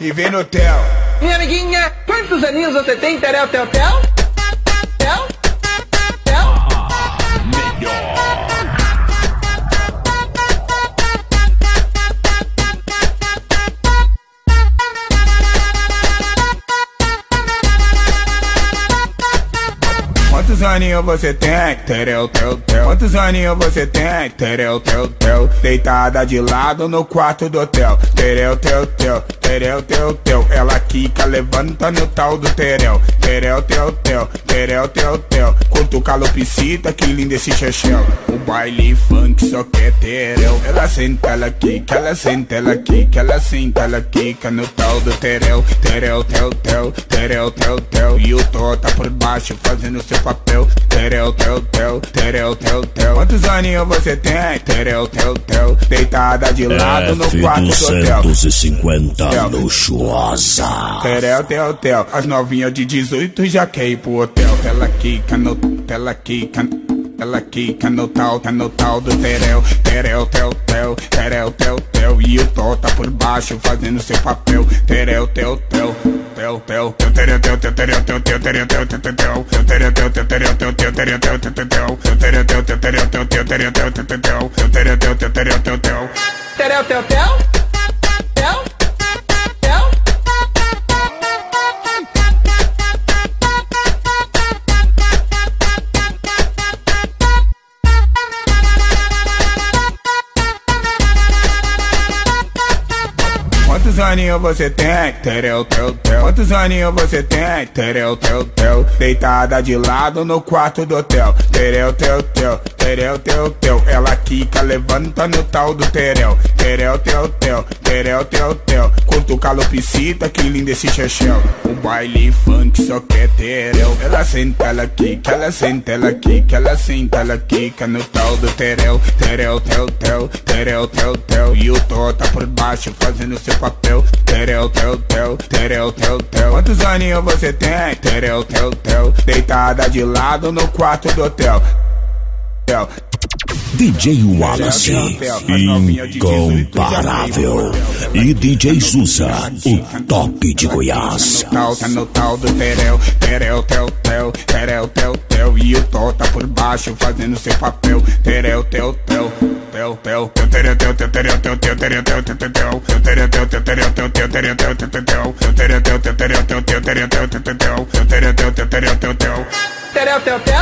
e vem no tel. Minha amiguinha, quantos aninhos você tem, Terel, tel, tel? Tel? Tel? Melhor. Quantos aninhos você tem? Terel, tel, tel. Quantos aninhos você tem? Terel, tel, tel. Deitada de lado no quarto do hotel. Terel, tel, tel. Terel, tel, tel. Ela quica, levanta no tal do terel. Terel, tel, tel. Terel, tel, tel. Curto calopsita, que lindo esse chechel. O baile funk só quer terel. Ela senta, ela quica, ela senta, ela quica, ela senta, ela quica no tal do terel. Terel, tel, tel. Terel, tel, tel. E o tó tá por baixo fazendo seu papel. Terel, tel, tel. Terel, tel, tel. Quantos aninhos você tem? Terel, tel, tel. Deitada de lado no quarto do hotel. 250 luxuosa. Terel, tel, tel. As novinhas de 18 já quer ir pro hotel. Ela quica no... Ela quica... Ela quica no tal, tá no tal do terel. Terel, tel, tel. Terel, tel, tel. E o tó tá por baixo fazendo seu papel. Terel, tel, tel. Tel, tel. Terel, tel, tel, terel, tel, tel, terel, tel, tel, tel, tel. Terel, tel, tel, terel, tel, tel, terel, tel, tel, tel, tel. Terel, tel, tel, terel, tel, tel, terel, tel, tel, tel, tel. Terel, tel, tel, terel, tel, tel. Terel, tel, tel? Tel? Tel? Quantos aninhos você tem? Terel, tel, tel. Quantos aninhos você tem? Terel, tel, tel. Deitada de lado no quarto do hotel. Terel, tel, tel. Terel, tel, tel. Ela quica, levanta no tal do terel. Terel, tel, tel. Terel, tel, tel. Curto calopsita, que lindo esse chechel. O baile funk só quer terel. Ela senta, ela quica, ela senta, ela quica, ela senta, ela quica no tal do terel. Terel, tel, tel. Terel, tel, tel. E o tó tá por baixo fazendo seu papel. Terel, tel, tel. Terel, tel, tel. Quantos aninhos você tem? Terel, tel, tel. Deitada de lado no quarto do hotel. DJ Wallace, incomparável. E DJ Souza, o top de Goiás. Tá no tal do terel. Terel, tel, tel. Terel, tel, tel. E o tó tá por baixo fazendo seu papel. Terel, tel, tel. Tel, tel. Terel, tel, tel, terel, tel, tel, terel, tel, tel, tel, tel. Terel, tel, tel, terel, tel, tel, terel, tel, tel, tel, tel. Terel, tel, tel, terel, tel, tel, terel, tel, tel, tel, tel. Terel, tel, tel, terel, tel, tel. Terel, tel, tel?